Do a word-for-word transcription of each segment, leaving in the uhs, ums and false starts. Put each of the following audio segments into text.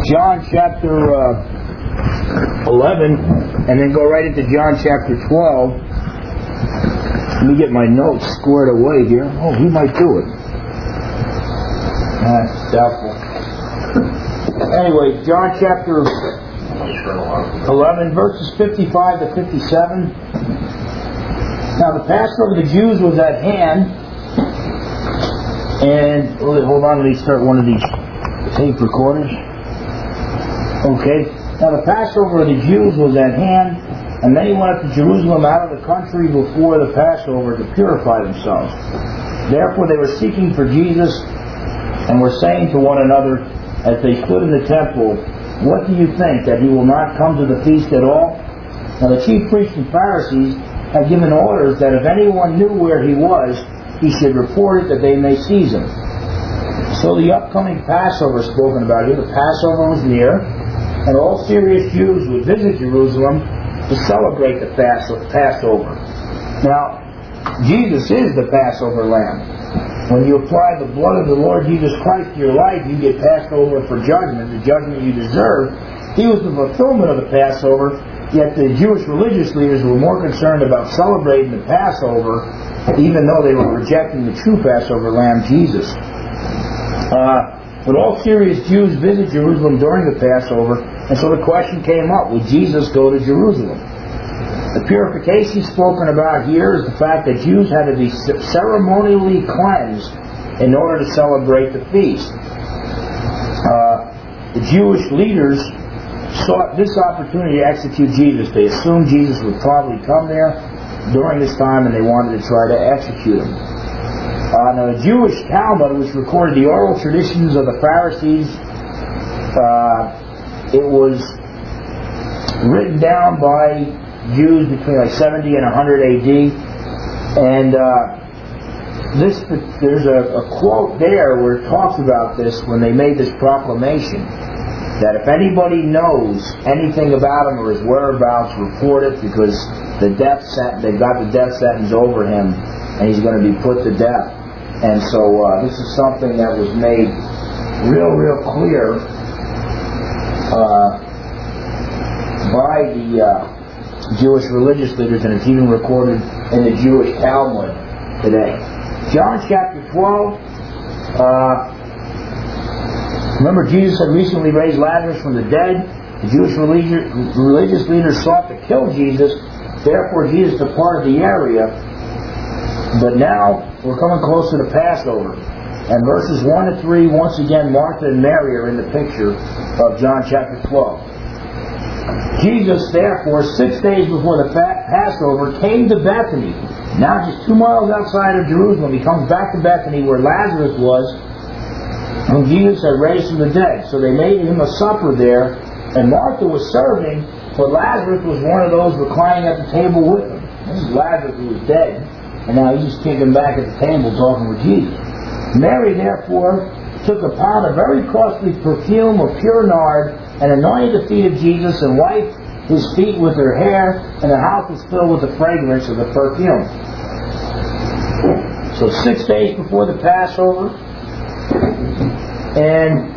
John chapter uh, eleven, and then go right into John chapter twelve. Let me get my notes squared away here. Oh, he might do it. That's doubtful. Anyway, John chapter eleven, verses fifty-five to fifty-seven. Now the Passover of the Jews was at hand, and hold on, let me start one of these tape recorders. Okay. Now the Passover of the Jews was at hand, and many went up to Jerusalem out of the country before the Passover to purify themselves. Therefore they were seeking for Jesus, and were saying to one another as they stood in the temple, "What do you think, that he will not come to the feast at all?" Now the chief priests and Pharisees had given orders that if anyone knew where he was, he should report it, that they may seize him. So the upcoming Passover spoken about here, the Passover was near, and all serious Jews would visit Jerusalem to celebrate the Passover. Now, Jesus is the Passover lamb. When you apply the blood of the Lord Jesus Christ to your life, you get passed over for judgment, the judgment you deserve. He was the fulfillment of the Passover, yet the Jewish religious leaders were more concerned about celebrating the Passover, even though they were rejecting the true Passover lamb, Jesus. Uh, but all serious Jews visit Jerusalem during the Passover, and so the question came up, would Jesus go to Jerusalem? The purification spoken about here is the fact that Jews had to be ceremonially cleansed in order to celebrate the feast. Uh, the Jewish leaders sought this opportunity to execute Jesus. They assumed Jesus would probably come there during this time, and they wanted to try to execute him. Uh, now, the Jewish Talmud, which recorded the oral traditions of the Pharisees, uh, it was written down by Jews between like seventy and one hundred A D, and uh, this there's a, a quote there where it talks about this when they made this proclamation, that if anybody knows anything about him or his whereabouts, report it, because the death sentence, they've got the death sentence over him, and he's going to be put to death. And so uh, this is something that was made real, real clear uh, by the uh, Jewish religious leaders, and it's even recorded in the Jewish Talmud today. John chapter twelve. Uh, remember, Jesus had recently raised Lazarus from the dead. The Jewish religious, religious leaders sought to kill Jesus. Therefore, Jesus departed the area. But now, we're coming close to the Passover. And verses one to three, once again, Martha and Mary are in the picture of John chapter twelve. Jesus, therefore, six days before the Passover, came to Bethany. Now just two miles outside of Jerusalem. He comes back to Bethany where Lazarus was, whom Jesus had raised from the dead. So they made him a supper there, and Martha was serving, but Lazarus was one of those reclining at the table with him. This is Lazarus who was dead, and now he's just kicking back at the table talking with Jesus. Mary, therefore, took a pound of very costly perfume of pure nard, and anointed the feet of Jesus, and wiped his feet with her hair, and the house was filled with the fragrance of the perfume. So six days before the Passover, and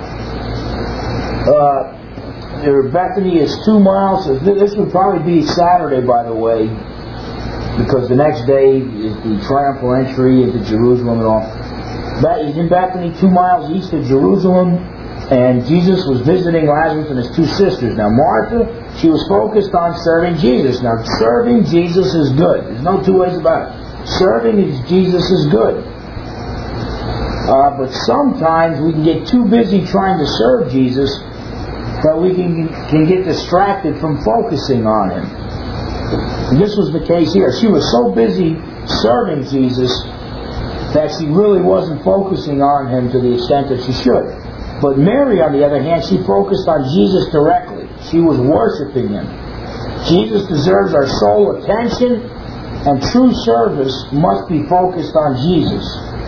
uh, Bethany is two miles. This would probably be Saturday, by the way, because the next day is the triumphal entry into Jerusalem and all. He's in Bethany, two miles east of Jerusalem, and Jesus was visiting Lazarus and his two sisters. Now Martha, she was focused on serving Jesus. Now serving Jesus is good. There's no two ways about it. Serving Jesus is good. Uh, but sometimes we can get too busy trying to serve Jesus that we can, can get distracted from focusing on him. And this was the case here. She was so busy serving Jesus that she really wasn't focusing on him to the extent that she should. But Mary, on the other hand, she focused on Jesus directly. She was worshiping him. Jesus deserves our sole attention, and true service must be focused on Jesus.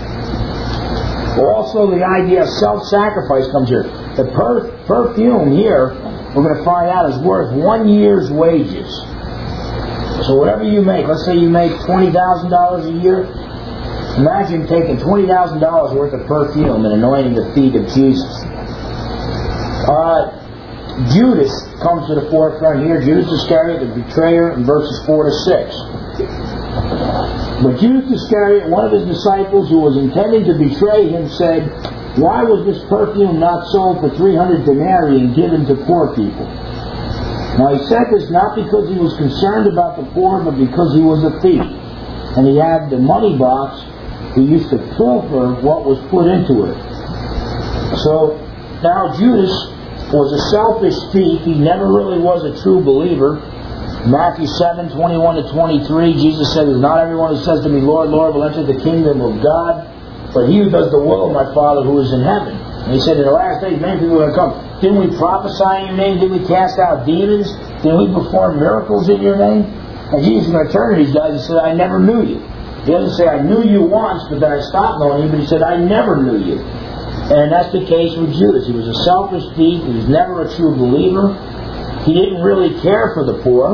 Also, the idea of self-sacrifice comes here. The per- perfume here, we're going to find out, is worth one year's wages. So whatever you make, let's say you make twenty thousand dollars a year, imagine taking twenty thousand dollars worth of perfume and anointing the feet of Jesus. Uh, Judas comes to the forefront here. Judas Iscariot, the betrayer, in verses four to six. But Judas Iscariot, one of his disciples who was intending to betray him, said, "Why was this perfume not sold for three hundred denarii and given to poor people?" Now he said this not because he was concerned about the poor, but because he was a thief. And he had the money box. He used to pilfer what was put into it. So now Judas was a selfish thief. He never really was a true believer. Matthew seven, twenty-one to twenty-three, Jesus said, "It's not everyone who says to me, Lord, Lord, will enter the kingdom of God, but he who does the will of my Father who is in heaven." And he said, "In the last days, many people are going to come. Didn't we prophesy in your name? Didn't we cast out demons? Didn't we perform miracles in your name?" And Jesus is going to turn to these guys and say, "I never knew you." He doesn't say, "I knew you once, but then I stopped knowing you," but he said, "I never knew you." And that's the case with Judas. He was a selfish thief. He was never a true believer. He didn't really care for the poor.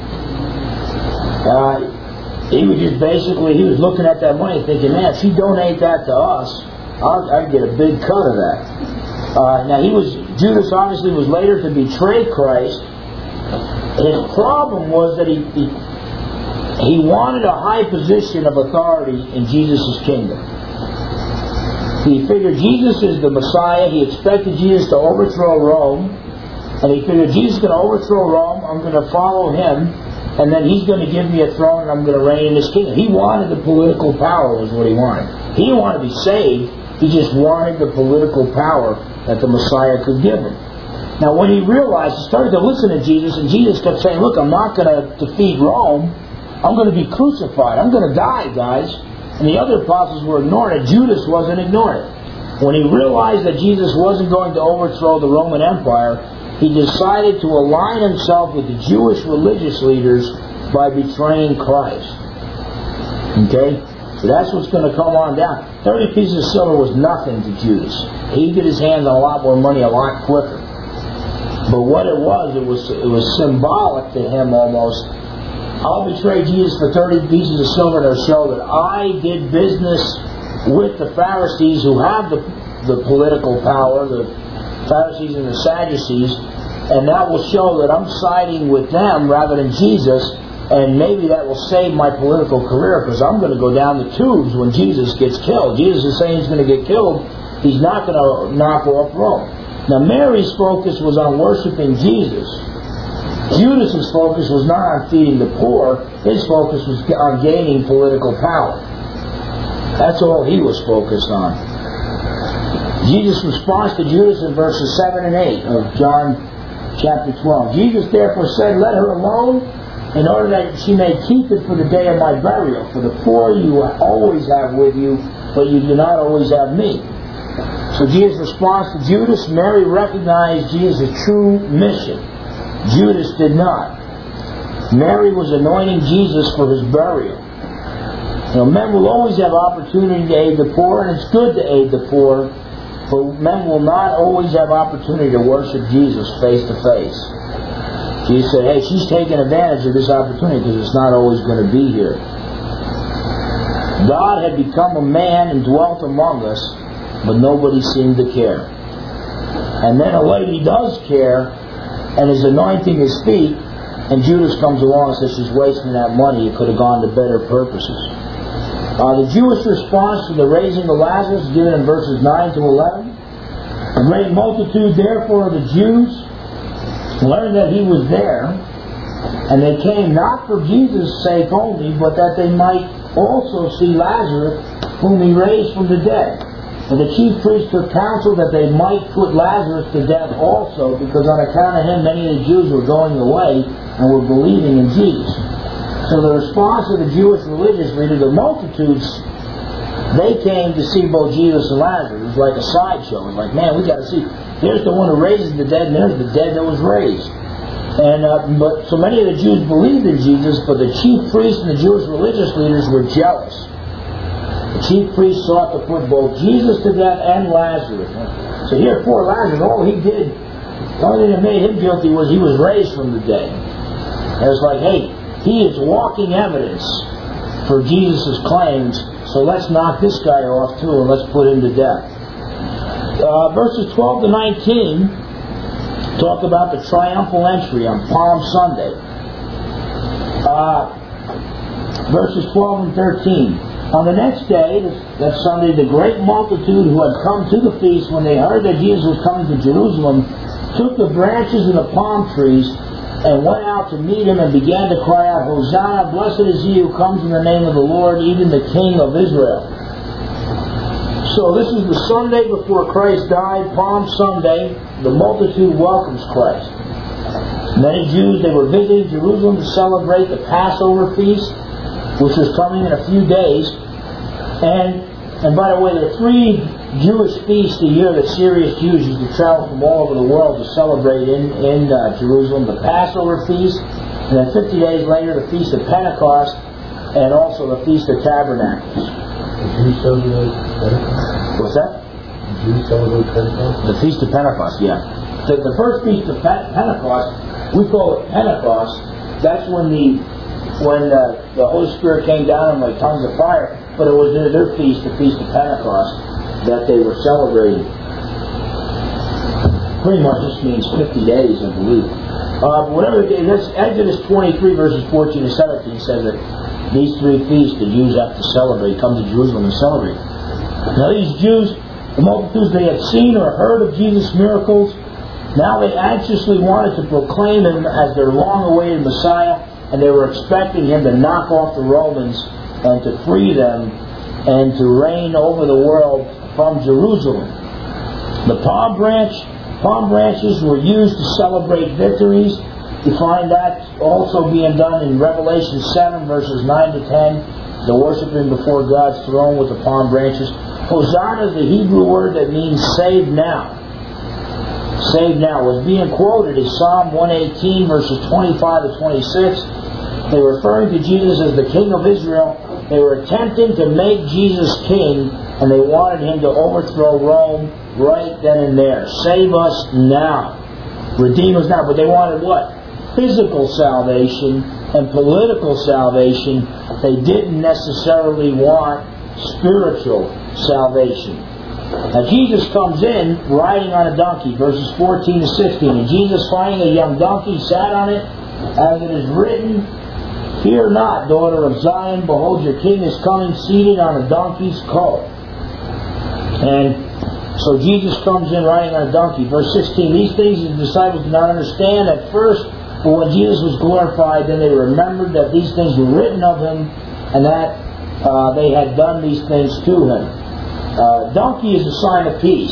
Uh, he was just basically, he was looking at that money thinking, man, if you donate that to us, I'll, I'd get a big cut of that. Uh, now he was, Judas obviously was later to betray Christ. His problem was that he, he, he wanted a high position of authority in Jesus' kingdom. He figured Jesus is the Messiah. He expected Jesus to overthrow Rome. And he figured Jesus is going to overthrow Rome. I'm going to follow him. And then he's going to give me a throne and I'm going to reign in his kingdom. He wanted the political power was what he wanted. He didn't want to be saved. He just wanted the political power that the Messiah could give him. Now when he realized, he started to listen to Jesus, and Jesus kept saying, "Look, I'm not going to defeat Rome. I'm going to be crucified. I'm going to die, guys." And the other apostles were ignoring it. Judas wasn't ignoring it. When he realized that Jesus wasn't going to overthrow the Roman Empire, he decided to align himself with the Jewish religious leaders by betraying Christ. Okay? So that's what's going to come on down. thirty pieces of silver was nothing to Judas. He get his hands on a lot more money a lot quicker. But what it was, it was it was symbolic to him almost. I'll betray Jesus for thirty pieces of silver to show that I did business with the Pharisees who have the, the political power, the Pharisees and the Sadducees, and that will show that I'm siding with them rather than Jesus, and maybe that will save my political career because I'm going to go down the tubes when Jesus gets killed. Jesus is saying he's going to get killed. He's not going to knock off Rome. Now Mary's focus was on worshiping Jesus. Judas' focus was not on feeding the poor. His focus was on gaining political power. That's all he was focused on. Jesus' response to Judas in verses seven and eight of John chapter twelve. Jesus therefore said, "Let her alone, in order that she may keep it for the day of my burial. For the poor you always have with you, but you do not always have me." So Jesus' response to Judas, Mary recognized Jesus' true mission. Judas did not. Mary was anointing Jesus for his burial. You know, men will always have opportunity to aid the poor, and it's good to aid the poor, but men will not always have opportunity to worship Jesus face to face. Jesus said, hey, she's taking advantage of this opportunity because it's not always going to be here. God had become a man and dwelt among us, but nobody seemed to care. And then a lady does care and is anointing his feet, and Judas comes along and says she's wasting that money. It could have gone to better purposes. Uh, the Jewish response to the raising of Lazarus is given in verses nine to eleven. A great multitude, therefore, of the Jews learned that he was there, and they came not for Jesus' sake only, but that they might also see Lazarus, whom he raised from the dead. And the chief priests took counsel that they might put Lazarus to death also, because on account of him many of the Jews were going away and were believing in Jesus. So the response of the Jewish religious leaders, the multitudes, they came to see both Jesus and Lazarus. It was like a sideshow. It was like, man, we got to see. Here's the one who raises the dead, and there's the dead that was raised. And uh, but so many of the Jews believed in Jesus, but the chief priests and the Jewish religious leaders were jealous. The chief priests sought to put both Jesus to death and Lazarus. So here, poor Lazarus, all he did, the only thing that made him guilty was he was raised from the dead. And it was like, hey, he is walking evidence for Jesus' claims, so let's knock this guy off too and let's put him to death. Uh, verses twelve to nineteen talk about the triumphal entry on Palm Sunday. Uh, verses twelve and thirteen. On the next day, that Sunday, the great multitude who had come to the feast, when they heard that Jesus was coming to Jerusalem, took the branches of the palm trees and went out to meet him and began to cry out, Hosanna, blessed is he who comes in the name of the Lord, even the King of Israel. So this is the Sunday before Christ died, Palm Sunday. The multitude welcomes Christ. Many Jews, they were visiting Jerusalem to celebrate the Passover feast, which was coming in a few days. And and by the way, there are three Jewish feasts a year that serious Jews used to travel from all over the world to celebrate in, in uh, Jerusalem. The Passover feast, and then fifty days later the Feast of Pentecost, and also the Feast of Tabernacles. The Jews celebrate Pentecost? What's that? The Jews celebrate Pentecost? The Feast of Pentecost, yeah. The, the first Feast of Pentecost, we call it Pentecost. That's when the when uh, the Holy Spirit came down like tongues of fire, but it was their, their feast, the Feast of Pentecost, that they were celebrating. Pretty much just means fifty days, I believe. Uh, whatever it is, Exodus twenty-three verses fourteen and seventeen says that these three feasts the Jews have to celebrate, come to Jerusalem and celebrate. Now these Jews, the multitudes, they had seen or heard of Jesus' miracles. Now they anxiously wanted to proclaim him as their long-awaited Messiah, and they were expecting him to knock off the Romans and to free them and to reign over the world from Jerusalem. The palm branch, palm branches were used to celebrate victories. You find that also being done in Revelation seven verses nine to ten. The worshiping before God's throne with the palm branches. Hosanna is the Hebrew word that means save now. Save now was being quoted in Psalm one eighteen verses twenty-five to twenty-six. They were referring to Jesus as the King of Israel. They were attempting to make Jesus king, and they wanted him to overthrow Rome right then and there. Save us now. Redeem us now. But they wanted what? Physical salvation and political salvation. They didn't necessarily want spiritual salvation. Now Jesus comes in riding on a donkey, verses fourteen to sixteen. And Jesus, finding a young donkey, sat on it, as it is written, Fear not, daughter of Zion, behold your king is coming, seated on a donkey's colt. And so Jesus comes in riding on a donkey. Verse sixteen, these things the disciples did not understand at first, but when Jesus was glorified, then they remembered that these things were written of him, and that uh, they had done these things to him. Uh, donkey is a sign of peace.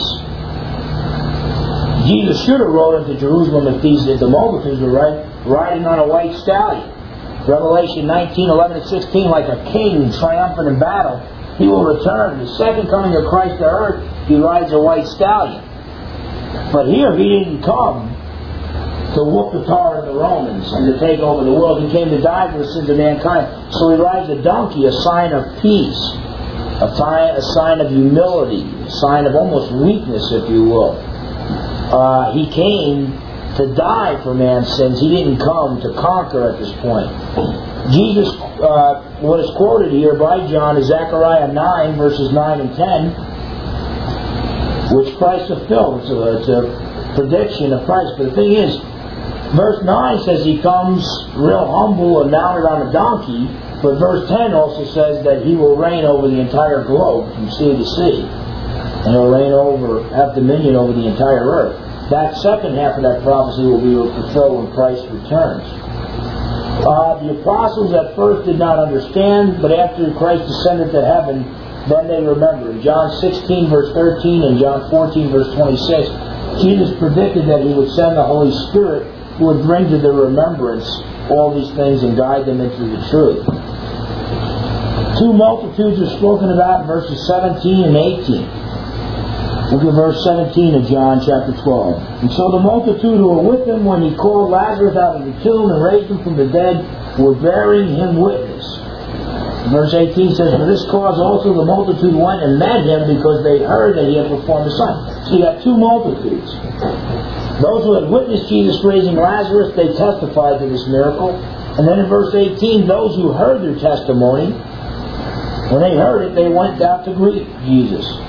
Jesus should have rode into Jerusalem if these if the multitudes were right, riding on a white stallion. Revelation nineteen, eleven and sixteen, like a king triumphant in battle, he will return. The second coming of Christ to earth, he rides a white stallion. But here he didn't come to whoop the tar of the Romans and to take over the world. He came to die for the sins of mankind. So he rides a donkey, a sign of peace, a, sign, a sign of humility, a sign of almost weakness, if you will. Uh, he came to die for man's sins. He didn't come to conquer at this point. Jesus, uh, what is quoted here by John is Zechariah nine, verses nine and ten, which Christ fulfilled. It's a, it's a prediction of Christ. But the thing is, verse nine says he comes real humble and mounted on a donkey, but verse ten also says that he will reign over the entire globe from sea to sea. And he'll reign over, have dominion over the entire earth. That second half of that prophecy will be fulfilled when Christ returns. Uh, the apostles at first did not understand, but after Christ ascended to heaven, then they remembered. John sixteen verse thirteen and John fourteen verse twenty-six, Jesus predicted that he would send the Holy Spirit who would bring to their remembrance all these things and guide them into the truth. Two multitudes are spoken about in verses seventeen and eighteen. Look at verse seventeen of John chapter twelve. And so the multitude who were with him when he called Lazarus out of the tomb and raised him from the dead were bearing him witness. Verse eighteen says, For this cause also the multitude went and met him, because they heard that he had performed a sign. So you got two multitudes. Those who had witnessed Jesus raising Lazarus, they testified to this miracle. And then in verse eighteen, those who heard their testimony, when they heard it, they went out to greet Jesus.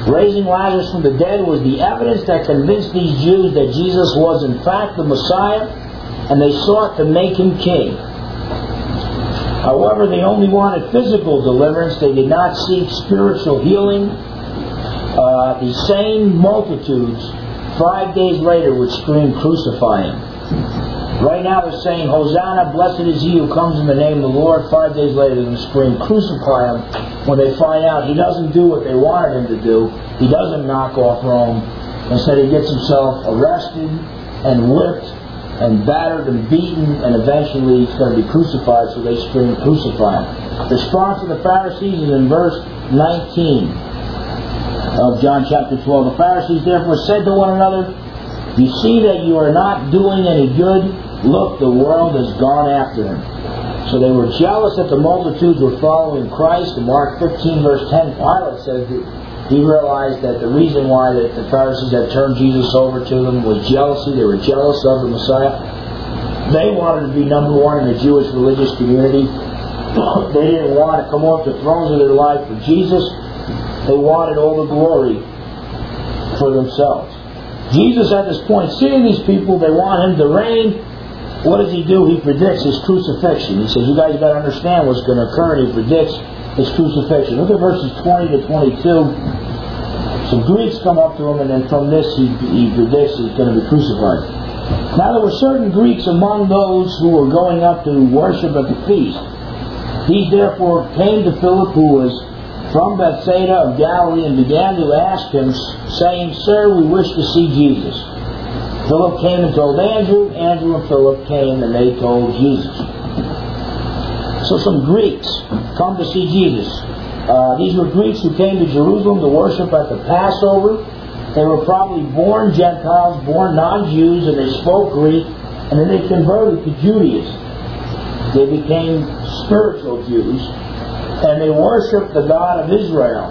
Raising Lazarus from the dead was the evidence that convinced these Jews that Jesus was in fact the Messiah, and they sought to make him king. However, they only wanted physical deliverance. They did not seek spiritual healing. Uh, the same multitudes, five days later, would scream, "Crucify him." Right now they're saying, "Hosanna, blessed is he who comes in the name of the Lord." Five days later they're going to scream, "Crucify him," when they find out he doesn't do what they wanted him to do. He doesn't knock off Rome. Instead he gets himself arrested and whipped and battered and beaten, and eventually he's going to be crucified, so they scream, "Crucify him." The response of the Pharisees is in verse nineteen of John chapter twelve. "The Pharisees therefore said to one another, 'You see that you are not doing any good. Look, the world has gone after him.'" So they were jealous that the multitudes were following Christ. In Mark fifteen verse ten, Pilate says that he realized that the reason why the Pharisees had turned Jesus over to them was jealousy. They were jealous of the Messiah. They wanted to be number one in the Jewish religious community. They didn't want to come off the thrones of their life for Jesus. They wanted all the glory for themselves. Jesus at this point, seeing these people, they want him to reign. What does he do? He predicts his crucifixion. He says, "You guys got to understand what's going to occur," and he predicts his crucifixion. Look at verses twenty to twenty-two. Some Greeks come up to him, and then from this he, he predicts he's going to be crucified. "Now there were certain Greeks among those who were going up to worship at the feast. These therefore came to Philip, who was from Bethsaida of Galilee, and began to ask him, saying, 'Sir, we wish to see Jesus.' Philip came and told Andrew. Andrew and Philip came, and they told Jesus." So some Greeks come to see Jesus. Uh, these were Greeks who came to Jerusalem to worship at the Passover. They were probably born Gentiles, born non-Jews, and they spoke Greek, and then they converted to Judaism. They became spiritual Jews, and they worshiped the God of Israel,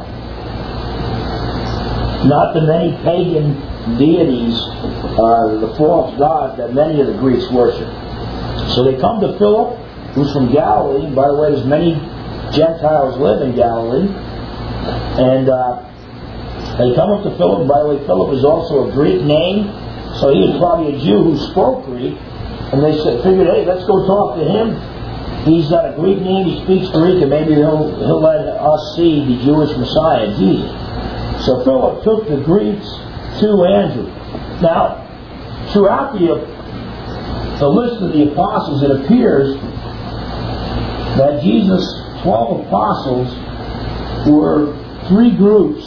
not the many pagan deities, uh, the false gods that many of the Greeks worship. So they come to Philip, who's from Galilee. By the way, there's many Gentiles live in Galilee. And uh, they come up to Philip. And by the way, Philip is also a Greek name, so he was probably a Jew who spoke Greek. And they said, figured, hey, let's go talk to him. He's got a Greek name, he speaks Greek, and maybe he'll, he'll let us see the Jewish Messiah, Jesus. So Philip took the Greeks to Andrew. Now, throughout the, the list of the apostles, it appears that Jesus' twelve apostles were three groups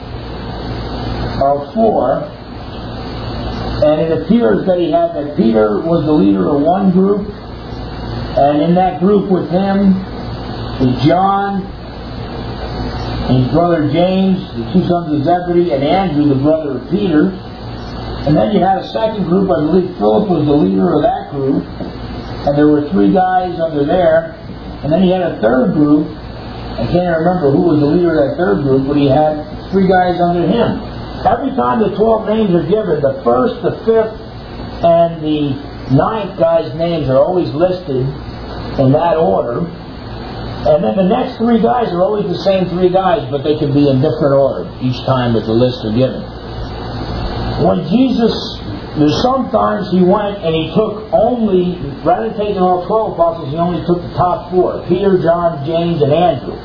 of four, and it appears that he had that Peter was the leader of one group, and in that group with him was John, his brother James, the two sons of Zebedee, and Andrew, the brother of Peter. And then you had a second group. I believe Philip was the leader of that group, and there were three guys under there. And then he had a third group. I can't remember who was the leader of that third group, but he had three guys under him. Every time the twelve names are given, the first, the fifth, and the ninth guy's names are always listed in that order. And then the next three guys are always the same three guys, but they can be in different order each time that the lists are given. When Jesus, there's sometimes he went and he took only, rather than taking all twelve apostles, he only took the top four, Peter, John, James, and Andrew.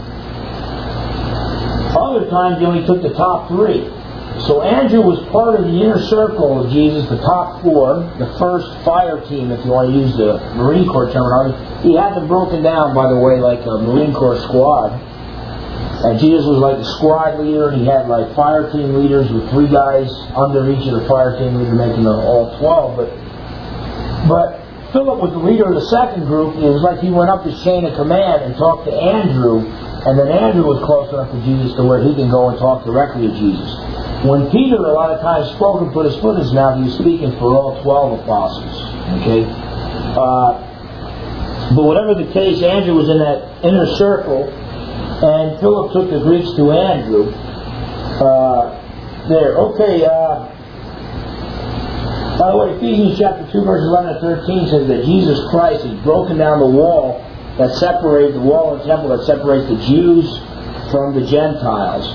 Other times he only took the top three. So Andrew was part of the inner circle of Jesus, the top four, the first fire team, if you want to use the Marine Corps terminology. He had them broken down, by the way, like a Marine Corps squad. And Jesus was like the squad leader, and he had like fire team leaders with three guys under each of the fire team leaders, making them all twelve. But, but Philip was the leader of the second group. It was like he went up his chain of command and talked to Andrew, and then Andrew was close enough to Jesus to where he can go and talk directly to Jesus. When Peter a lot of times spoke and put his foot in his mouth, he was speaking for all twelve apostles. Okay? Uh, but whatever the case, Andrew was in that inner circle, and Philip took the Greeks to Andrew. Uh, there. Okay. Uh, by the way, Ephesians chapter two, verses eleven to thirteen says that Jesus Christ has broken down the wall that separates, the wall of the temple that separates the Jews from the Gentiles.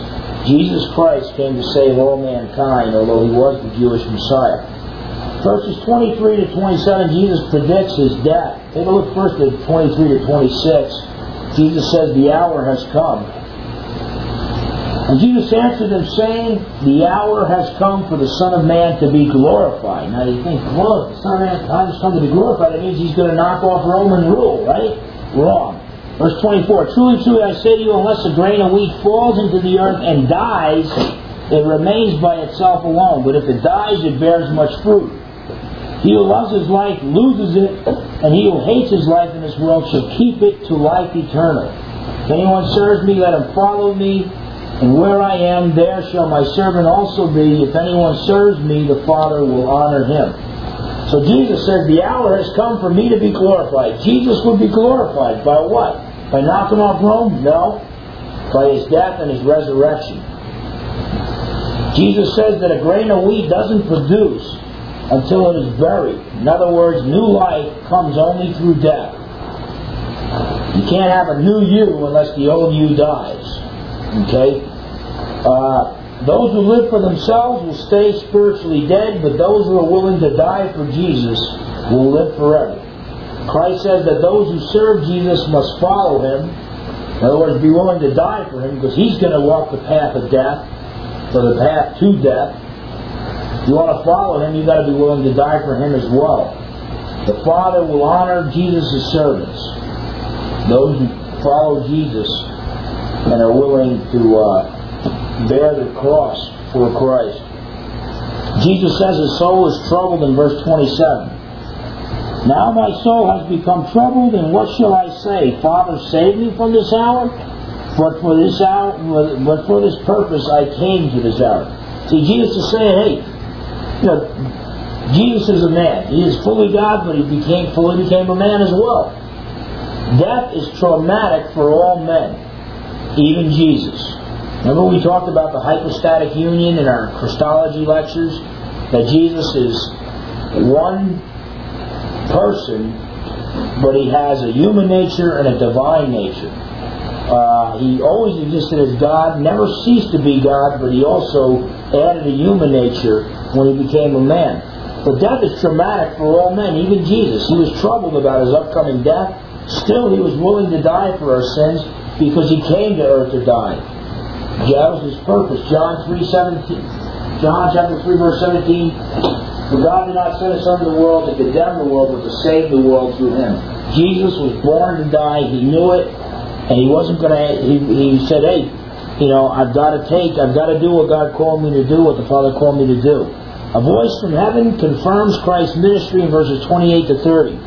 Jesus Christ came to save all mankind, although He was the Jewish Messiah. Verses twenty-three to twenty-seven, Jesus predicts His death. Take a look first at twenty-three to twenty-six. Jesus says, the hour has come. And Jesus answered them, saying, the hour has come for the Son of Man to be glorified. Now you think, well, if the Son of Man has come to be glorified, that means He's going to knock off Roman rule, right? Wrong. Verse twenty-four, truly, truly, I say to you, unless a grain of wheat falls into the earth and dies, it remains by itself alone. But if it dies, it bears much fruit. He who loves his life loses it, and he who hates his life in this world shall keep it to life eternal. If anyone serves me, let him follow me, and where I am, there shall my servant also be. If anyone serves me, the Father will honor him. So Jesus says, the hour has come for me to be glorified. Jesus would be glorified by what? By knocking off Rome? No. By His death and His resurrection. Jesus says that a grain of wheat doesn't produce until it is buried. In other words, new life comes only through death. You can't have a new you unless the old you dies. Okay? Uh, those who live for themselves will stay spiritually dead, but those who are willing to die for Jesus will live forever. Christ says that those who serve Jesus must follow Him. In other words, be willing to die for Him, because He's going to walk the path of death, or the path to death. If you want to follow Him, you've got to be willing to die for Him as well. The Father will honor Jesus' servants. Those who follow Jesus and are willing to uh, bear the cross for Christ. Jesus says His soul is troubled in verse twenty-seven. Now my soul has become troubled, and what shall I say? Father, save me from this hour? But for this hour, but for this purpose I came to this hour. See, Jesus is saying, hey, you know, Jesus is a man. He is fully God, but He became fully became a man as well. Death is traumatic for all men, even Jesus. Remember we talked about the hypostatic union in our Christology lectures? That Jesus is one person, but He has a human nature and a divine nature. Uh, he always existed as God, never ceased to be God, but He also added a human nature when He became a man. But death is traumatic for all men, even Jesus. He was troubled about His upcoming death. Still, He was willing to die for our sins because He came to earth to die. That was His purpose. John three seventeen, John chapter three verse seventeen. For God did not send His Son to the world to condemn the world, but to save the world through Him. Jesus was born to die. He knew it, and He wasn't going to. He, he said, "Hey, you know, I've got to take. I've got to do what God called me to do. What the Father called me to do." A voice from heaven confirms Christ's ministry in verses twenty-eight to thirty.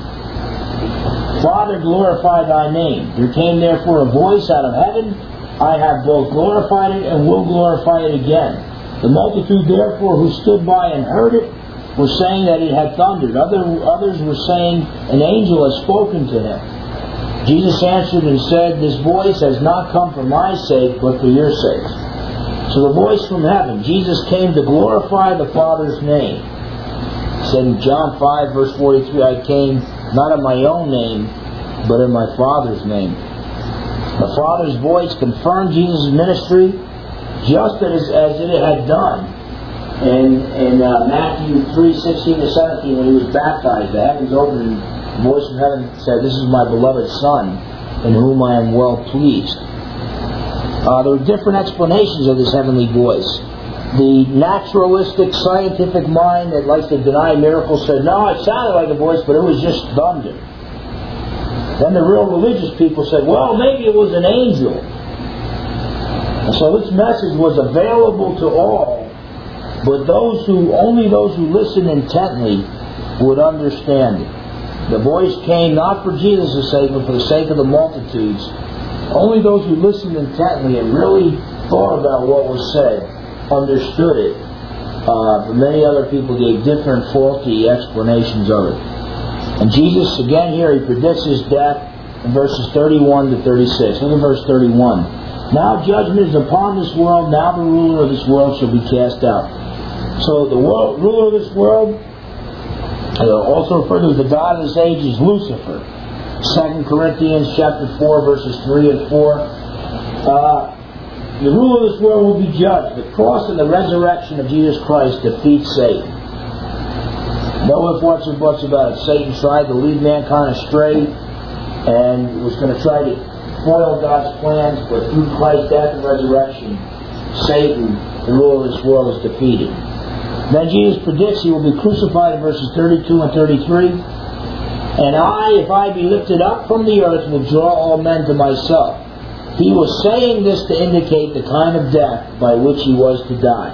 Father, glorify Thy name. There came therefore a voice out of heaven. I have both glorified it and will glorify it again. The multitude therefore who stood by and heard it were saying that it had thundered. Other, others were saying an angel has spoken to him. Jesus answered and said, this voice has not come for my sake, but for your sakes. So the voice from heaven, Jesus came to glorify the Father's name. He said in John five verse forty-three, I came not in my own name, but in my Father's name. The Father's voice confirmed Jesus' ministry just as, as it had done in, in uh, Matthew three sixteen to seventeen when He was baptized. The heavens opened and the voice from heaven said, this is my beloved Son, in whom I am well pleased. Uh, there were different explanations of this heavenly voice. The naturalistic, scientific mind that likes to deny miracles said, no, it sounded like a voice, but it was just thunder. Then the real religious people said, well, maybe it was an angel. And so this message was available to all, but those who, only those who listened intently would understand it. The voice came not for Jesus' sake, but for the sake of the multitudes. Only those who listened intently and really thought about what was said understood it. Uh, but many other people gave different faulty explanations of it. And Jesus, again here, He predicts His death in verses thirty-one to thirty-six. Look at verse thirty-one. Now judgment is upon this world, now the ruler of this world shall be cast out. So the world, ruler of this world, also referred to as the God of this age, is Lucifer. Second Corinthians chapter four verses three and four. Uh, the ruler of this world will be judged. The cross and the resurrection of Jesus Christ defeats Satan. No ifs, whats, or buts about it. Satan tried to lead mankind astray and was going to try to foil God's plans, but through Christ's death and resurrection, Satan, the ruler of this world, is defeated. Then Jesus predicts he will be crucified in verses thirty-two and thirty-three. And I, if I be lifted up from the earth, will draw all men to myself. He was saying this to indicate the kind of death by which he was to die.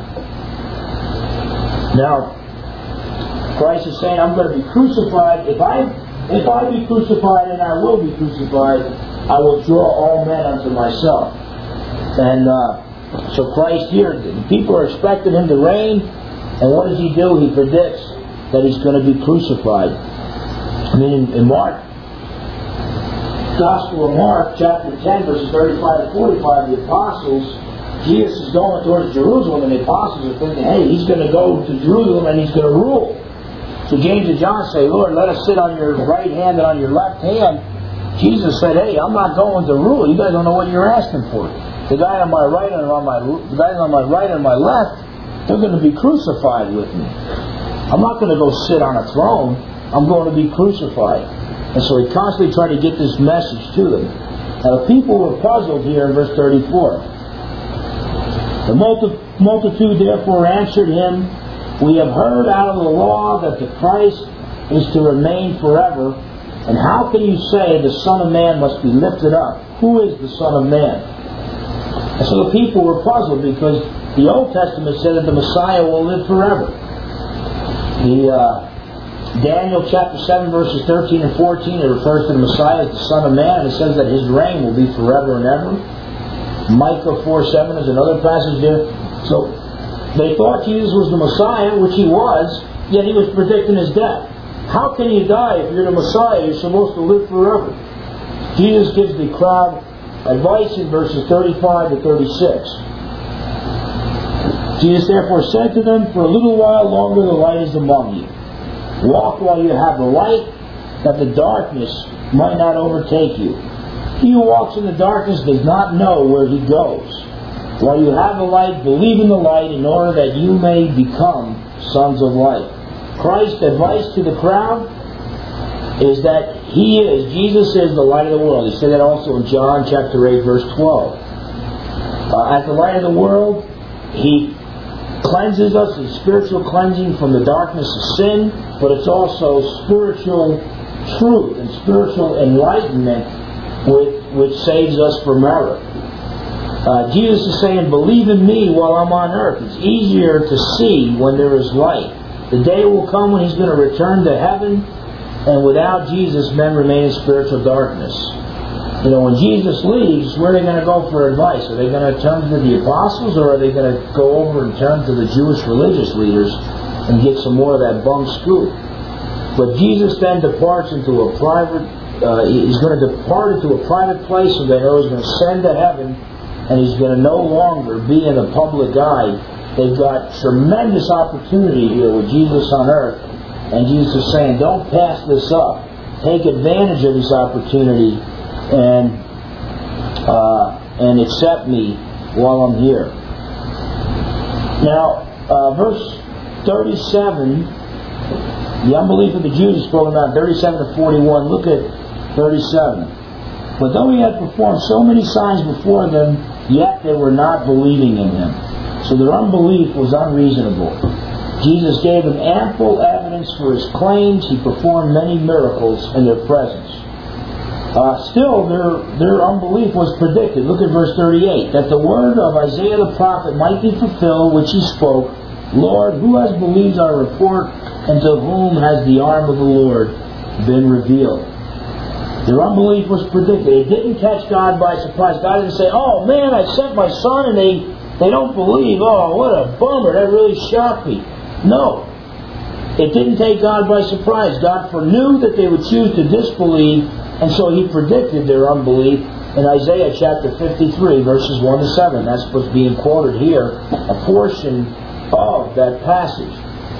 Now, Christ is saying, I'm going to be crucified. If I, if I be crucified, and I will be crucified, I will draw all men unto myself. And uh, so Christ here, the people are expecting him to reign. And what does he do? He predicts that he's going to be crucified. I mean, in, in Mark, Gospel of Mark, chapter ten, verses thirty-five to forty-five, the apostles, Jesus is going towards Jerusalem, and the apostles are thinking, hey, he's going to go to Jerusalem and he's going to rule. So James and John say, Lord, let us sit on your right hand and on your left hand. Jesus said, hey, I'm not going to rule. You guys don't know what you're asking for. The guy on my right and on my the guys on my right and my left, they're going to be crucified with me. I'm not going to go sit on a throne. I'm going to be crucified. And so he constantly tried to get this message to them. Now the people were puzzled here in verse thirty-four. The multi- multitude therefore answered him, we have heard out of the law that the Christ is to remain forever. And how can you say the Son of Man must be lifted up? Who is the Son of Man? And so the people were puzzled because the Old Testament said that the Messiah will live forever. The uh, Daniel chapter seven verses thirteen and fourteen, it refers to the Messiah as the Son of Man, and it says that his reign will be forever and ever. Micah four seven is another passage there. So they thought Jesus was the Messiah, which he was, yet he was predicting his death. How can you die if you're the Messiah? You're supposed to live forever. Jesus gives the crowd advice in verses thirty-five to thirty-six. Jesus therefore said to them, for a little while longer the light is among you. Walk while you have the light, that the darkness might not overtake you. He who walks in the darkness does not know where he goes. While you have the light, believe in the light, in order that you may become sons of light. Christ's advice to the crowd is that he is, Jesus is the light of the world. He said that also in John chapter eight, verse twelve. Uh, as the light of the world, he cleanses us in spiritual cleansing from the darkness of sin, but it's also spiritual truth and spiritual enlightenment which, which saves us from error. Uh, Jesus is saying, believe in me while I'm on earth. It's easier to see when there is light. The day will come when he's going to return to heaven, and without Jesus, men remain in spiritual darkness. You know, when Jesus leaves, where are they going to go for advice? Are they going to turn to the apostles, or are they going to go over and turn to the Jewish religious leaders and get some more of that bum scoop? But Jesus then departs into a private, uh, he's going to depart into a private place, and they know he's going to send to heaven, and he's going to no longer be in the public eye. They've got tremendous opportunity here with Jesus on earth, and Jesus is saying, don't pass this up. Take advantage of this opportunity and uh, and accept me while I'm here. Now, uh, verse thirty-seven, the unbelief of the Jews is spoken about, thirty-seven to forty-one. Look at thirty-seven. But though he had performed so many signs before them, yet they were not believing in him. So their unbelief was unreasonable. Jesus gave them ample evidence for his claims. He performed many miracles in their presence. Uh, still, their their unbelief was predicted. Look at verse thirty-eight. That the word of Isaiah the prophet might be fulfilled, which he spoke, Lord, who has believed our report, and to whom has the arm of the Lord been revealed? Their unbelief was predicted. It didn't catch God by surprise. God didn't say, oh man, I sent my son and they, they don't believe. Oh, what a bummer. That really shocked me. No. It didn't take God by surprise. God foreknew that they would choose to disbelieve, and so he predicted their unbelief in Isaiah chapter fifty-three, verses one to seven. That's what's being quoted here, a portion of that passage.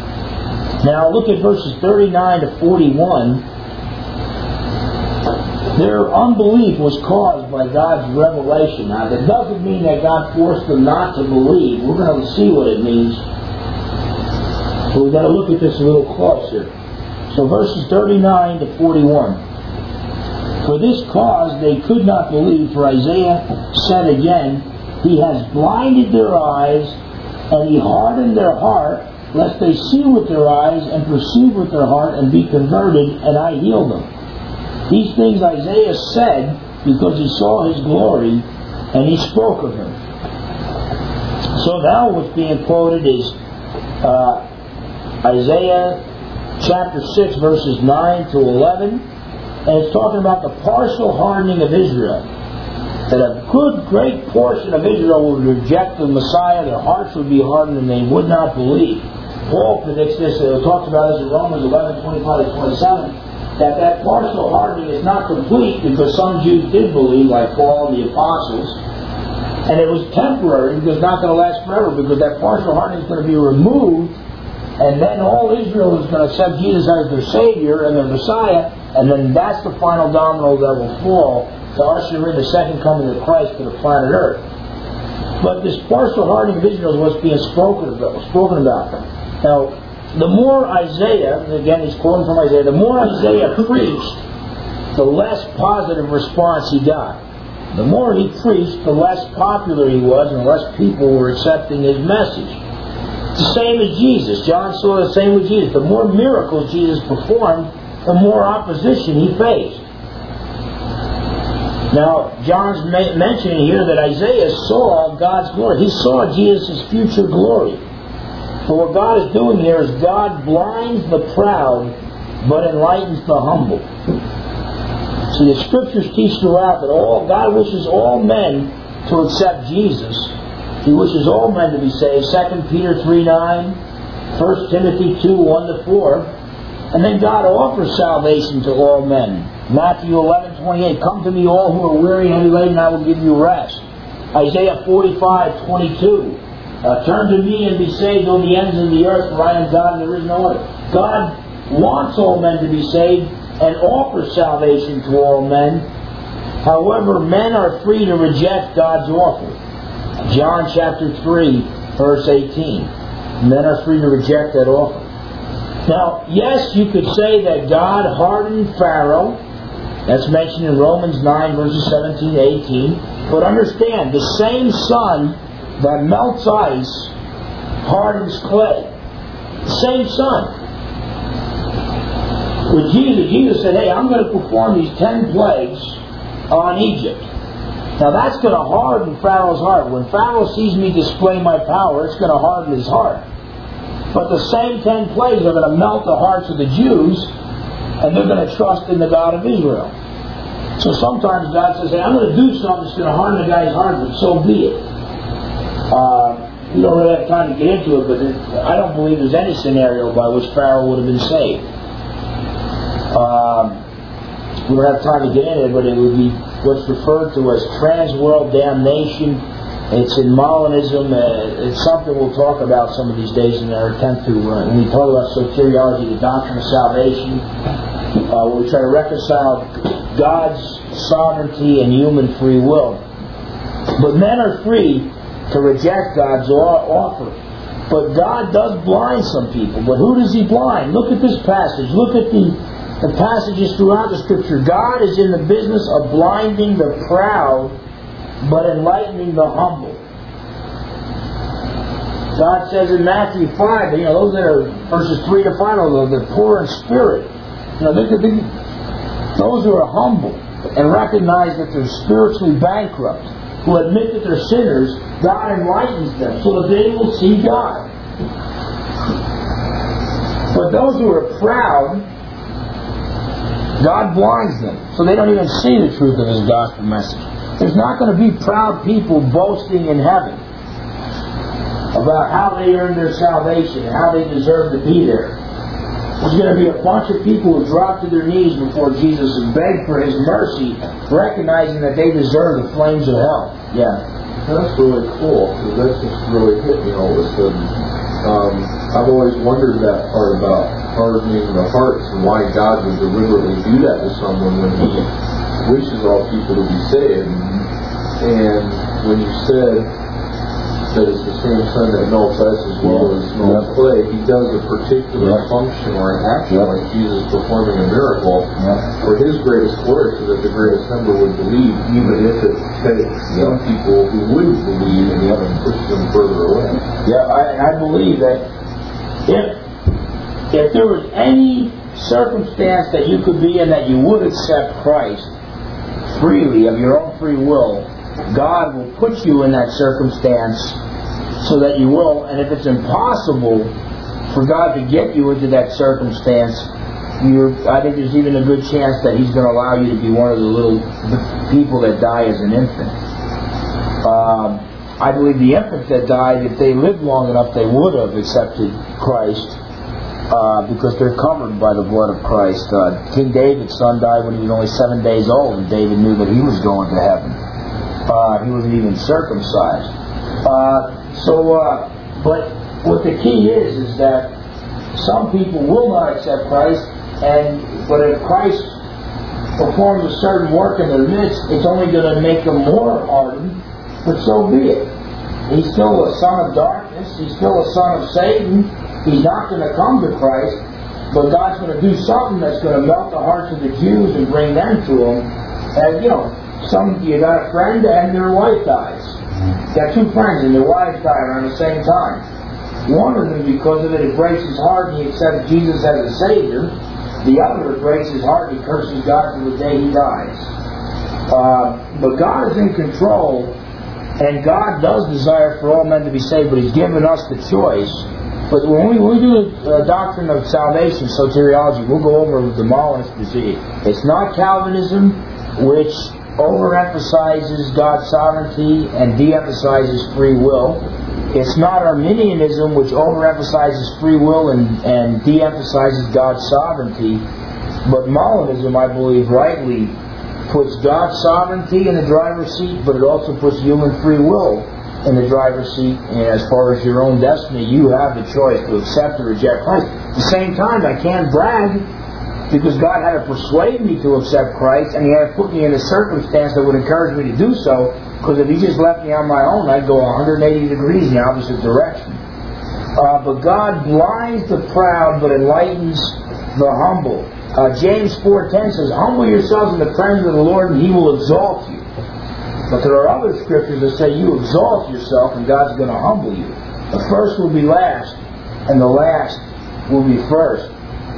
Now look at verses thirty-nine to forty-one. Their unbelief was caused by God's revelation. Now, that doesn't mean that God forced them not to believe. We're going to see what it means. So we've got to look at this a little closer. So verses thirty-nine to forty-one. For this cause they could not believe, for Isaiah said again, He has blinded their eyes, and He hardened their heart, lest they see with their eyes, and perceive with their heart, and be converted, and I heal them. These things Isaiah said because he saw His glory, and he spoke of Him. So now what's being quoted is uh, Isaiah chapter six, verses nine to eleven, and it's talking about the partial hardening of Israel. That a good, great portion of Israel would reject the Messiah, their hearts would be hardened, and they would not believe. Paul predicts this, it talks about this in Romans eleven, twenty-five to twenty-seven, that that partial hardening is not complete because some Jews did believe, like Paul and the apostles, and it was temporary because it's not going to last forever, because that partial hardening is going to be removed, and then all Israel is going to accept Jesus as their Savior and their Messiah, and then that's the final domino that will fall to usher in the second coming of Christ to the planet Earth. But this partial hardening of Israel is what's being spoken about. Spoken about. Now, the more Isaiah, and again he's quoting from Isaiah, the more Isaiah preached, the less positive response he got. The more he preached, the less popular he was, and less people were accepting his message. It's the same as Jesus. John saw the same with Jesus. The more miracles Jesus performed, the more opposition he faced. Now, John's ma- mentioning here that Isaiah saw God's glory. He saw Jesus' future glory. But what God is doing here is God blinds the proud, but enlightens the humble. See, the Scriptures teach throughout that all God wishes all men to accept Jesus. He wishes all men to be saved. Second Peter three nine, First Timothy two one to four. And then God offers salvation to all men. Matthew eleven twenty-eight, Come to me all who are weary and heavy laden, and I will give you rest. Isaiah forty-five twenty-two, uh, Turn to me and be saved, on the ends of the earth, for I am God and there is no other. God wants all men to be saved and offers salvation to all men. However, men are free to reject God's offer. John chapter three, verse eighteen. Men are free to reject that offer. Now, yes, you could say that God hardened Pharaoh. That's mentioned in Romans nine, verses seventeen to eighteen. But understand, the same sun that melts ice hardens clay. The same sun. With Jesus, Jesus said, hey, I'm going to perform these ten plagues on Egypt. Now that's going to harden Pharaoh's heart. When Pharaoh sees me display my power, it's going to harden his heart. But the same ten plagues are going to melt the hearts of the Jews, and they're going to trust in the God of Israel. So sometimes God says, hey, I'm going to do something that's going to harden the guy's heart, but so be it. Uh, we don't really have time to get into it, but it, I don't believe there's any scenario by which Pharaoh would have been saved. Um, we don't have time to get into it, but it would be what's referred to as trans-world damnation. It's in Molinism. Uh, it's something we'll talk about some of these days in our attempt to, uh, when we talk about soteriology, the doctrine of salvation, uh, where we try to reconcile God's sovereignty and human free will. But men are free to reject God's offer. But God does blind some people. But who does He blind? Look at this passage. Look at the, the passages throughout the Scripture. God is in the business of blinding the proud, but enlightening the humble. God says in Matthew five, you know, those that are verses three to five, they're poor in spirit. You know, they, they, those who are humble and recognize that they're spiritually bankrupt, who admit that they're sinners, God enlightens them so that they will see God. But those who are proud, God blinds them so they don't even see the truth of His gospel message. There's not going to be proud people boasting in heaven about how they earned their salvation and how they deserve to be there. There's going to be a bunch of people who drop to their knees before Jesus and beg for His mercy, recognizing that they deserve the flames of hell. Yeah. That's really cool, because that's just really hit me all of a sudden. Um, I've always wondered that part about hardening the hearts and why God would deliberately do that to someone when He wishes all people to be saved. And when you said that it's the same Son that melts ice as well as melts clay, He does a particular yep. function or an action yep. like Jesus performing a miracle yep. for His greatest glory, so that the greatest number would believe, even if it takes yep. some people who wouldn't believe and yep. push them further away. Yeah, I, I believe that if if there was any circumstance that you could be in that you would accept Christ freely of your own free will, God will put you in that circumstance so that you will. And if it's impossible for God to get you into that circumstance, you're, I think there's even a good chance that He's going to allow you to be one of the little people that die as an infant. Um, I believe the infants that died, if they lived long enough, they would have accepted Christ uh, because they're covered by the blood of Christ. Uh, King David's son died when he was only seven days old, and David knew that he was going to heaven. Uh, he wasn't even circumcised. Uh, so, uh, but what the key is, is that some people will not accept Christ, and but if Christ performs a certain work in their midst, it's only going to make them more hardened, but so be it. He's still a son of darkness, he's still a son of Satan, he's not going to come to Christ, but God's going to do something that's going to melt the hearts of the Jews and bring them to Him. And, you know, Some you got a friend and their wife dies. You got two friends and their wives die around the same time. One of them, because of it, it breaks his heart and he accepts Jesus as a Savior. The other, it breaks his heart and he curses God till the day he dies. Uh, but God is in control, and God does desire for all men to be saved, but He's given us the choice. But when we, when we do the uh, doctrine of salvation, soteriology, we'll go over the Molinist position. It's not Calvinism, which overemphasizes God's sovereignty and de-emphasizes free will. It's not Arminianism, which overemphasizes free will and, and de-emphasizes God's sovereignty. But Molinism, I believe, rightly puts God's sovereignty in the driver's seat, but it also puts human free will in the driver's seat. And as far as your own destiny, you have the choice to accept or reject Christ. At the same time, I can't brag, because God had to persuade me to accept Christ, and He had to put me in a circumstance that would encourage me to do so, because if He just left me on my own, I'd go one hundred eighty degrees in the opposite direction. Uh, but God blinds the proud, but enlightens the humble. Uh, James four ten says, "Humble yourselves in the presence of the Lord, and He will exalt you." But there are other scriptures that say you exalt yourself, and God's going to humble you. The first will be last, and the last will be first.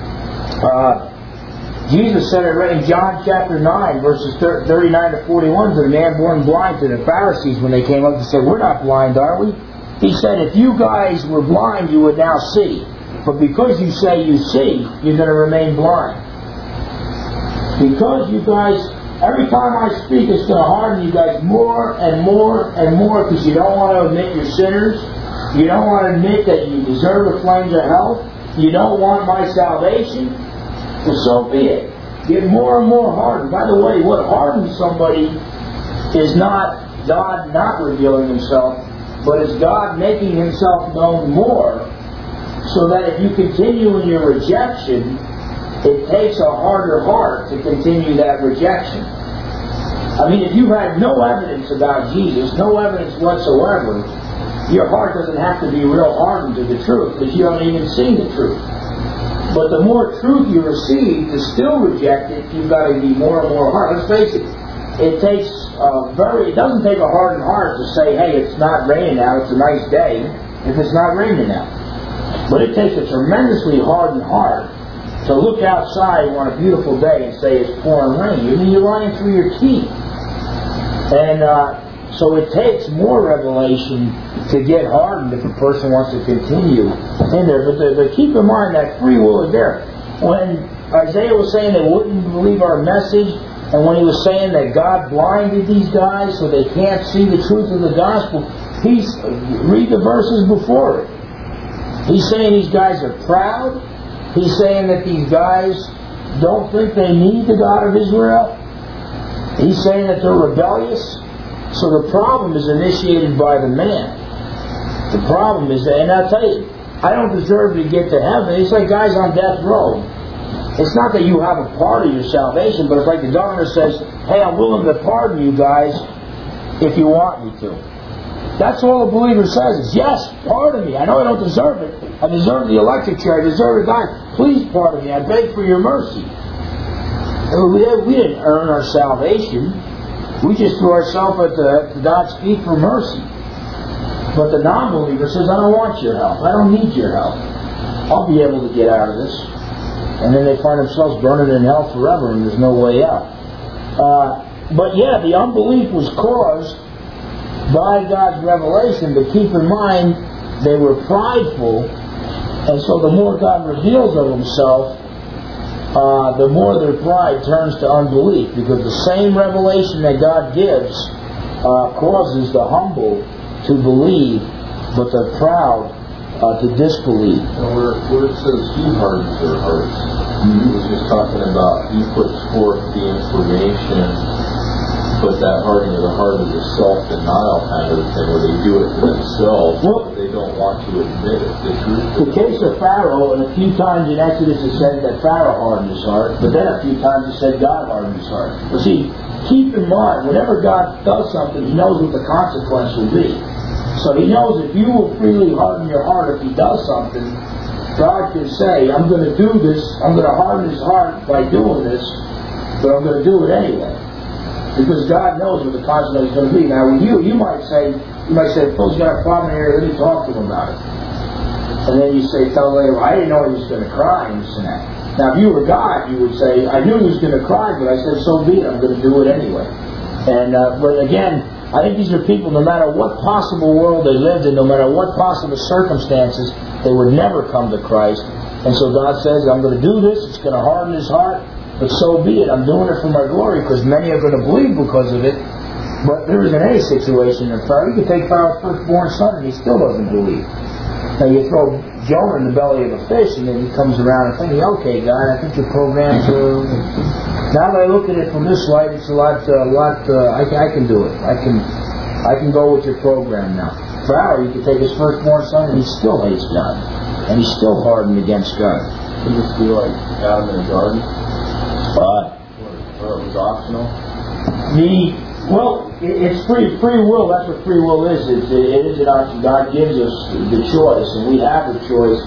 Uh, Jesus said it right in John chapter nine, verses thirty-nine to forty-one, to the man born blind, to the Pharisees when they came up and said, "We're not blind, are we?" He said, "If you guys were blind, you would now see. But because you say you see, you're going to remain blind." Because you guys, every time I speak, it's going to harden you guys more and more and more, because you don't want to admit you're sinners. You don't want to admit that you deserve the flames of hell. You don't want my salvation. Well, so be it. Get more and more hardened. By the way, what hardens somebody is not God not revealing Himself, but is God making Himself known more, so that if you continue in your rejection, it takes a harder heart to continue that rejection. I mean, if you had no evidence about Jesus, no evidence whatsoever, your heart doesn't have to be real hardened to the truth, because you haven't even seen the truth. But the more truth you receive, to still reject it, you've got to be more and more hard. Let's face it, it takes a very, it doesn't take a hardened heart to say, "Hey, it's not raining now, it's a nice day," if it's not raining now. But it takes a tremendously hardened heart to look outside on a beautiful day and say it's pouring rain. You mean you're lying through your teeth. And uh, so it takes more revelation to get hardened if a person wants to continue in there. But, the, but keep in mind that free will is there. When Isaiah was saying they wouldn't believe our message, and when he was saying that God blinded these guys so they can't see the truth of the gospel, he's read the verses before it. He's saying these guys are proud. He's saying that these guys don't think they need the God of Israel. He's saying that they're rebellious. So the problem is initiated by the man. The problem is that, and I'll tell you, I don't deserve to get to heaven. It's like guys on death row. It's not that you have a part of your salvation, but it's like the governor says, hey, I'm willing to pardon you guys if you want me to. That's all a believer says is, yes, pardon me. I know I don't deserve it. I deserve the electric chair. I deserve to die. Please pardon me. I beg for your mercy. We didn't earn our salvation. We just threw ourselves at, the, at God's feet for mercy. But the non-believer says, I don't want your help. I don't need your help. I'll be able to get out of this. And then they find themselves burning in hell forever and there's no way out. Uh, but yeah, the unbelief was caused by God's revelation, but keep in mind, they were prideful, and so the more God reveals of Himself, uh, the more their pride turns to unbelief, because the same revelation that God gives uh, causes the humble to believe, but the proud uh, to disbelieve. And where, where it says He hardens their hearts, mm-hmm. He was just talking about He puts forth the information. But that hardening of the heart is a self-denial kind of thing, where they do it to themselves, well, but they don't want to admit it. The truth. The case of Pharaoh, and a few times in Exodus it said that Pharaoh hardened his heart, but then a few times it said God hardened his heart. But see, keep in mind, whenever God does something, He knows what the consequence will be. So He knows if you will freely harden your heart if He does something, God can say, I'm going to do this, I'm going to harden His heart by doing this, but I'm going to do it anyway. Because God knows what the consequence is going to be. Now, with you, you might say, you might say, Phil's got a problem here, let me talk to him about it. And then you say, tell him later, well, I didn't know he was going to cry and this and that. Now, if you were God, you would say, I knew he was going to cry, but I said, so be it, I'm going to do it anyway. And, uh, but again, I think these are people, no matter what possible world they lived in, no matter what possible circumstances, they would never come to Christ. And so God says, I'm going to do this, it's going to harden his heart. But so be it. I'm doing it for my glory, because many are going to believe because of it. But there isn't any situation in Pharaoh. You can take Pharaoh's firstborn son and he still doesn't believe. Now you throw Jonah in the belly of a fish and then he comes around and thinks, okay, God, I think your program's uh, now that I look at it from this light, it's a lot, uh, lot. Uh, I, I can do it. I can, I can go with your program now. Pharaoh, you can take his firstborn son and he still hates God, and he's still hardened against God. Can this be like Adam in the garden? Uh, Or it was optional? The well, it, it's free free will. That's what free will is. It's, it, it is an option. God gives us the choice, and we have the choice.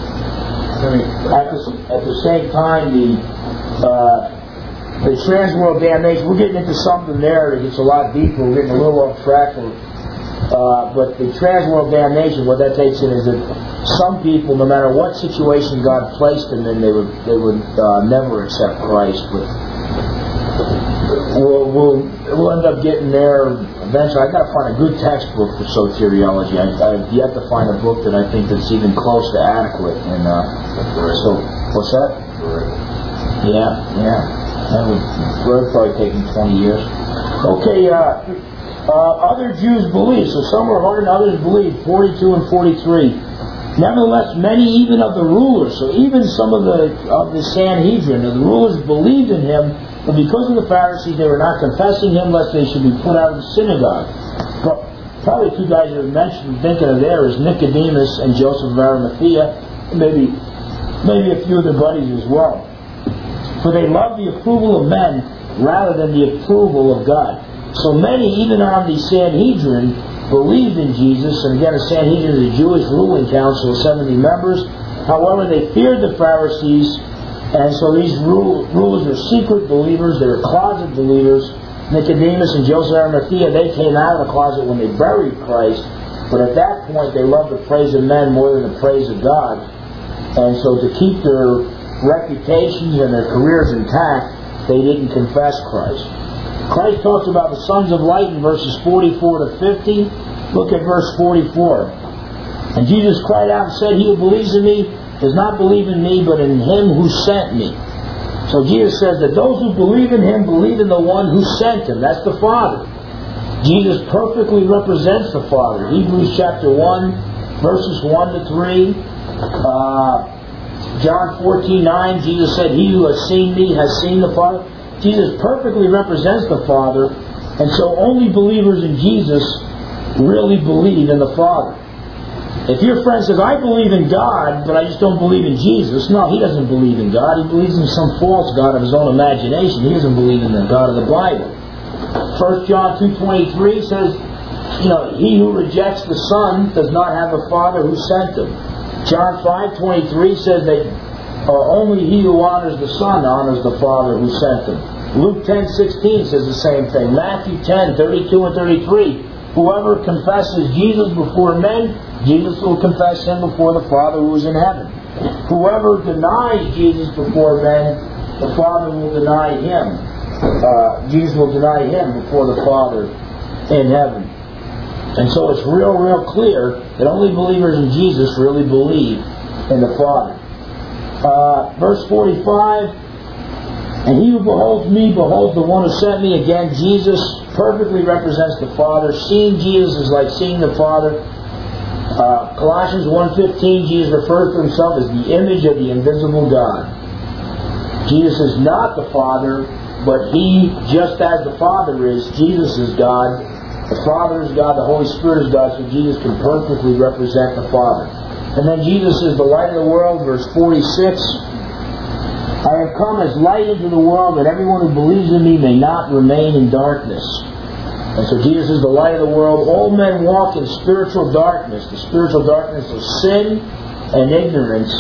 At the, at the same time, the uh, the transworld damnation. We're getting into something there that gets a lot deeper. We're getting a little off track. Uh, but the transworld damnation, what that takes in is that some people, no matter what situation God placed them in, they would they would uh, never accept Christ. But we'll, we'll we'll end up getting there eventually. I've got to find a good textbook for soteriology. I, I've yet to find a book that I think that's even close to adequate. And uh, so, what's that? Yeah, yeah. That would, that would probably take me twenty years. Okay. Uh, Uh, other Jews believed, so some were hardened, others believed, forty-two and forty-three. Nevertheless, many even of the rulers, so even some of the of the Sanhedrin, of the rulers believed in him, but because of the Pharisees, they were not confessing him, lest they should be put out of the synagogue. But probably two guys that are mentioned, thinking of there, is Nicodemus and Joseph of Arimathea, and maybe maybe a few of their buddies as well. For they loved the approval of men rather than the approval of God. So many, even on the Sanhedrin, believed in Jesus. And again, the Sanhedrin is a Jewish ruling council of seventy members. However, they feared the Pharisees, and so these rulers were secret believers. They were closet believers. Nicodemus and Joseph of Arimathea, they came out of the closet when they buried Christ. But at that point, they loved the praise of men more than the praise of God. And so to keep their reputations and their careers intact, they didn't confess Christ. Christ talks about the sons of light in verses forty-four to fifty. Look at verse forty-four. And Jesus cried out and said, he who believes in me does not believe in me, but in him who sent me. So Jesus says that those who believe in him believe in the one who sent him. That's the Father. Jesus perfectly represents the Father. Hebrews chapter one, verses one to three. Uh, John fourteen nine, Jesus said, he who has seen me has seen the Father. Jesus perfectly represents the Father, and so only believers in Jesus really believe in the Father. If your friend says, I believe in God, but I just don't believe in Jesus, no, he doesn't believe in God. He believes in some false God of his own imagination. He doesn't believe in the God of the Bible. First John two twenty-three says, you know, he who rejects the Son does not have a Father who sent him. John five twenty-three says that uh, only he who honors the Son honors the Father who sent him. Luke ten sixteen says the same thing. Matthew ten thirty-two and thirty-three. Whoever confesses Jesus before men, Jesus will confess him before the Father who is in heaven. Whoever denies Jesus before men, the Father will deny him. Uh, Jesus will deny him before the Father in heaven. And so it's real, real clear that only believers in Jesus really believe in the Father. Uh, verse forty-five, and he who beholds me beholds the one who sent me. Again, Jesus perfectly represents the Father. Seeing Jesus is like seeing the Father. Uh, Colossians one fifteen, Jesus refers to himself as the image of the invisible God. Jesus is not the Father, but he, just as the Father is, Jesus is God. The Father is God, the Holy Spirit is God, so Jesus can perfectly represent the Father. And then Jesus is the light of the world, verse forty-six. I have come as light into the world, that everyone who believes in me may not remain in darkness. And so Jesus is the light of the world. All men walk in spiritual darkness, the spiritual darkness of sin and ignorance.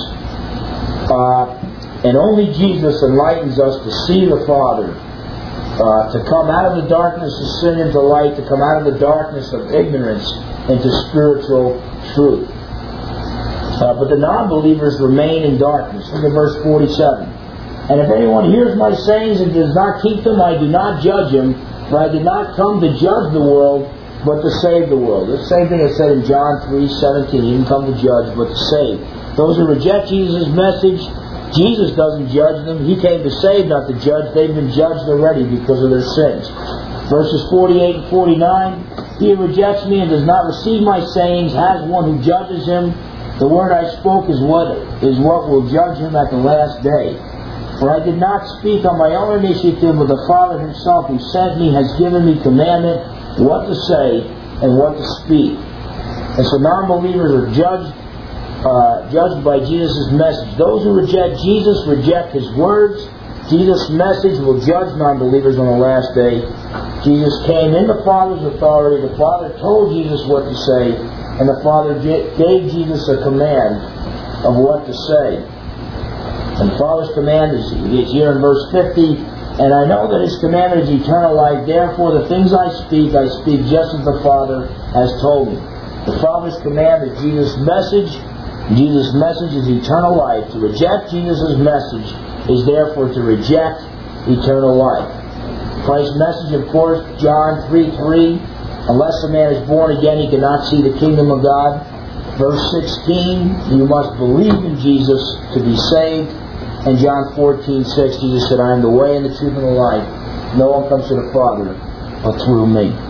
Uh, and only Jesus enlightens us to see the Father, uh, to come out of the darkness of sin into light, to come out of the darkness of ignorance into spiritual truth. Uh, but the non-believers remain in darkness. Look at verse forty-seven. And if anyone hears my sayings and does not keep them, I do not judge him, for I did not come to judge the world, but to save the world. The same thing is said in John three seventeen. He didn't come to judge, but to save. Those who reject Jesus' message, Jesus doesn't judge them. He came to save, not to judge. They've been judged already because of their sins. Verses forty-eight and forty-nine. He who rejects me and does not receive my sayings has one who judges him. The word I spoke is what is what will judge him at the last day. For I did not speak on my own initiative, but the Father himself who sent me has given me commandment what to say and what to speak. And so non-believers are judged uh, judged by Jesus' message. Those who reject Jesus reject his words. Jesus' message will judge non-believers on the last day. Jesus came in the Father's authority. The Father told Jesus what to say, and the Father gave Jesus a command of what to say. And the Father's command is, is here in verse fifty. And I know that his commandment is eternal life. Therefore the things I speak, I speak just as the Father has told me. The Father's command is Jesus' message. Jesus' message is eternal life. To reject Jesus' message is therefore to reject eternal life. Christ's message, of course, John three three. Unless a man is born again, he cannot see the kingdom of God. Verse sixteen, you must believe in Jesus to be saved. And John fourteen six, Jesus said, I am the way and the truth and the life. No one comes to the Father but through me.